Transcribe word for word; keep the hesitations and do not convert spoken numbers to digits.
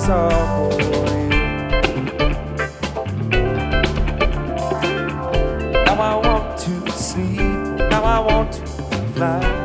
saw for you. Now I want to sleep, now I want to fly.